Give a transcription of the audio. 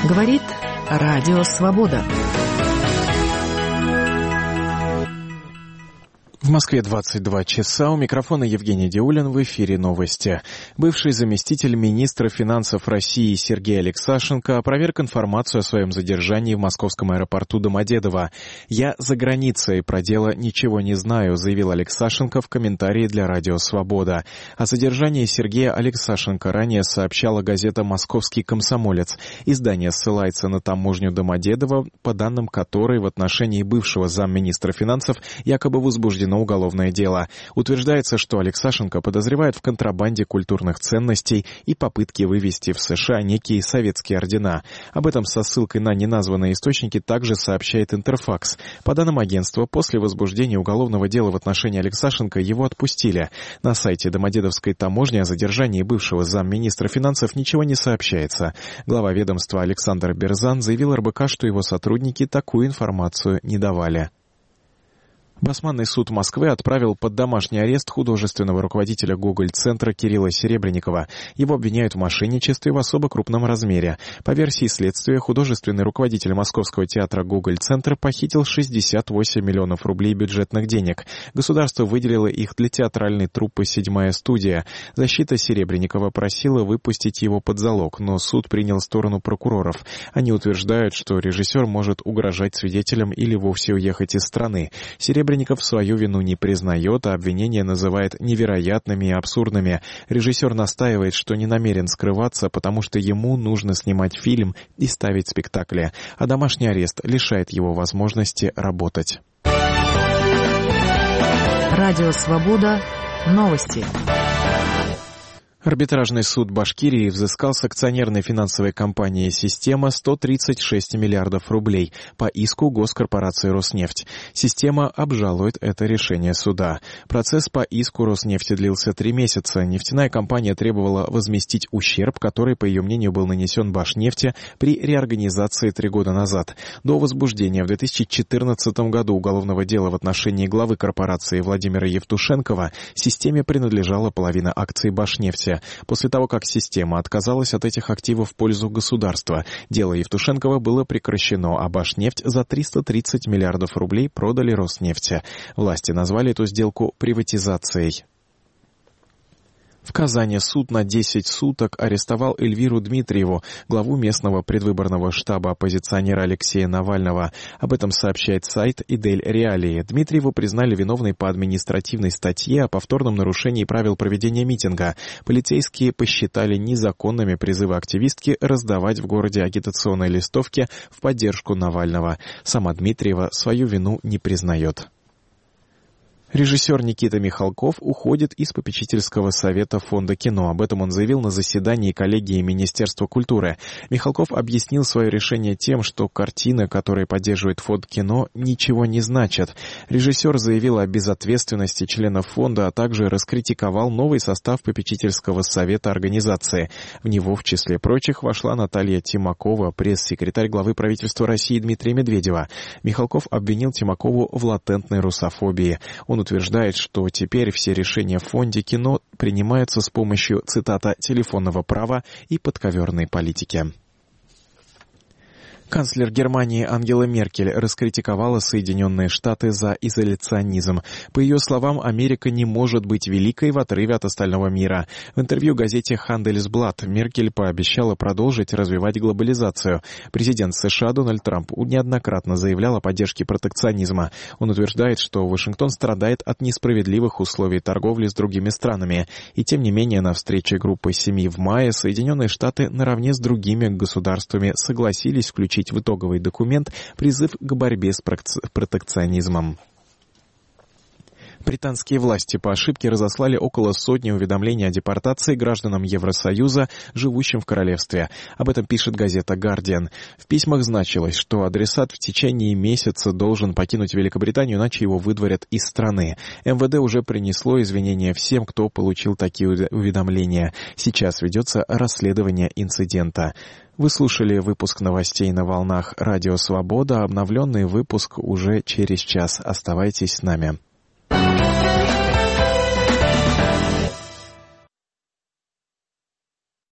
Говорит Радио Свобода. В Москве 22 часа. У микрофона Евгений Диулин. В эфире новости. Бывший заместитель министра финансов России Сергей Алексашенко опроверг информацию о своем задержании в московском аэропорту Домодедово. «Я за границей, про дело ничего не знаю», заявил Алексашенко в комментарии для Радио Свобода. О задержании Сергея Алексашенко ранее сообщала газета «Московский комсомолец». Издание ссылается на таможню Домодедово, по данным которой в отношении бывшего замминистра финансов якобы возбуждено уголовное дело. Утверждается, что Алексашенко подозревают в контрабанде культурных ценностей и попытке вывести в США некие советские ордена. Об этом со ссылкой на неназванные источники также сообщает Интерфакс. По данным агентства, после возбуждения уголовного дела в отношении Алексашенко его отпустили. На сайте Домодедовской таможни о задержании бывшего замминистра финансов ничего не сообщается. Глава ведомства Александр Берзан заявил РБК, что его сотрудники такую информацию не давали. Басманный суд Москвы отправил под домашний арест художественного руководителя Гоголь-центра Кирилла Серебренникова. Его обвиняют в мошенничестве в особо крупном размере. По версии следствия, художественный руководитель Московского театра Гоголь-центр похитил 68 миллионов рублей бюджетных денег. Государство выделило их для театральной труппы «Седьмая студия». Защита Серебренникова просила выпустить его под залог, но суд принял сторону прокуроров. Они утверждают, что режиссер может угрожать свидетелям или вовсе уехать из страны. Серебренников свою вину не признает, а обвинения называет невероятными и абсурдными. Режиссер настаивает, что не намерен скрываться, потому что ему нужно снимать фильм и ставить спектакли, а домашний арест лишает его возможности работать. Радио Свобода. Новости. Арбитражный суд Башкирии взыскал с акционерной финансовой компании «Система» 136 миллиардов рублей по иску госкорпорации «Роснефть». «Система» обжалует это решение суда. Процесс по иску «Роснефти» длился 3 месяца. Нефтяная компания требовала возместить ущерб, который, по ее мнению, был нанесен Башнефти при реорганизации 3 года назад. До возбуждения в 2014 году уголовного дела в отношении главы корпорации Владимира Евтушенкова «Системе» принадлежала половина акций Башнефти. После того, как «Система» отказалась от этих активов в пользу государства, дело Евтушенкова было прекращено, а Башнефть за 330 миллиардов рублей продали Роснефти. Власти назвали эту сделку приватизацией. В Казани суд на 10 суток арестовал Эльвиру Дмитриеву, главу местного предвыборного штаба оппозиционера Алексея Навального. Об этом сообщает сайт «Идель Реалии». Дмитриеву признали виновной по административной статье о повторном нарушении правил проведения митинга. Полицейские посчитали незаконными призывы активистки раздавать в городе агитационные листовки в поддержку Навального. Сама Дмитриева свою вину не признает. Режиссер Никита Михалков уходит из попечительского совета Фонда кино. Об этом он заявил на заседании коллегии Министерства культуры. Михалков объяснил свое решение тем, что картины, которые поддерживает Фонд кино, ничего не значат. Режиссер заявил о безответственности членов фонда, а также раскритиковал новый состав попечительского совета организации. В него, в числе прочих, вошла Наталья Тимакова, пресс-секретарь главы правительства России Дмитрия Медведева. Михалков обвинил Тимакову в латентной русофобии. Он утверждает, что теперь все решения в Фонде кино принимаются с помощью, цитата, «телефонного права и подковерной политики». Канцлер Германии Ангела Меркель раскритиковала Соединенные Штаты за изоляционизм. По ее словам, Америка не может быть великой в отрыве от остального мира. В интервью газете «Хандельсблат» Меркель пообещала продолжить развивать глобализацию. Президент США Дональд Трамп неоднократно заявлял о поддержке протекционизма. Он утверждает, что Вашингтон страдает от несправедливых условий торговли с другими странами. И тем не менее, на встрече группы 7 в мае Соединенные Штаты наравне с другими государствами согласились включить в итоговый документ призыв к борьбе с протекционизмом. Британские власти по ошибке разослали около 100 уведомлений о депортации гражданам Евросоюза, живущим в королевстве. Об этом пишет газета «Гардиан». В письмах значилось, что адресат в течение месяца должен покинуть Великобританию, иначе его выдворят из страны. МВД уже принесло извинения всем, кто получил такие уведомления. Сейчас ведется расследование инцидента. Вы слушали выпуск новостей на волнах Радио Свобода. Обновленный выпуск уже через час. Оставайтесь с нами.